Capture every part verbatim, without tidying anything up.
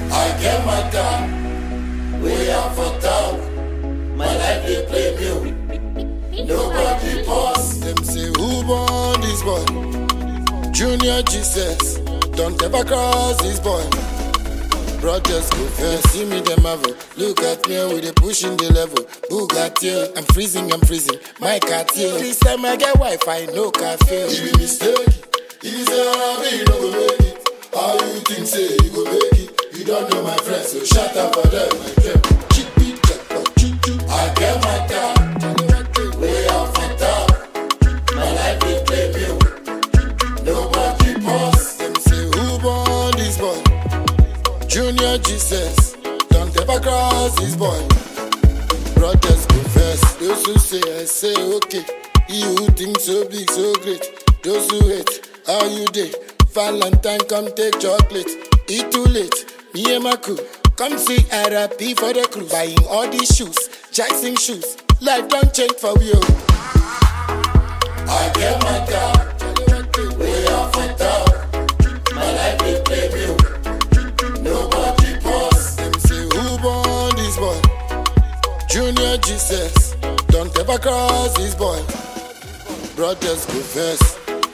I get my time, way out for town. My life they play me. Nobody pause. Them say who born this boy? Junior Jesus. Don't ever cross this boy. Brothers go first, see me them have a look at me with the pushing the level. Bugatti, I'm freezing, I'm freezing. My Cartier. This time I get Wi-Fi, no cafe. You be mistake. If you say I you no go make it. How you think say you go make it? You don't know my friends, so shut up for them, my friend. I get my time, way out for town. My life they play me. Nobody pause. Them say who born this boy? Junior Jesus. Don't ever cross this boy. Brothers go first. Those who say I say okay. You who think so big, so great. Those who hate, how you day? Valentine, come take chocolate. Eat too late, me and my crew. Come see R I P for the crew. Buying all these shoes, Jackson shoes. Life don't change for you. I get my time, way out for town. My life they play me. Nobody pause. Them say who born this boy? Junior Jesus. Don't ever cross this boy. Brothers go first.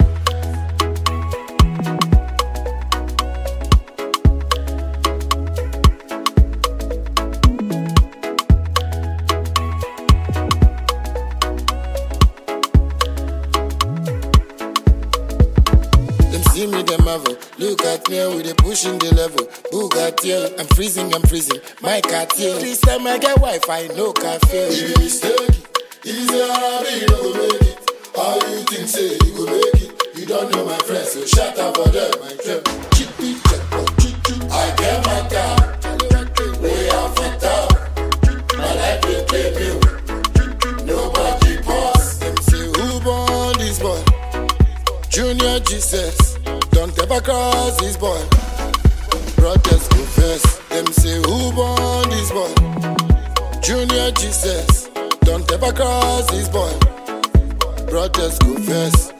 See me them have a look at me with the pushing the level. Bugatti, I'm freezing, I'm freezing. My Cartier. This time I get Wi-Fi, no cafe. You be mistake. If you say I you no go make it. How you think say you go make it? You don't know my friends, so shut up for them, my friend. I get my time, way out for town. My life they play me. Nobody pause. Them say who born this boy? Junior Jesus. Don't ever cross this boy. Brothers go first. Them say who born this boy? Junior Jesus. Don't ever cross this boy. Brothers go first.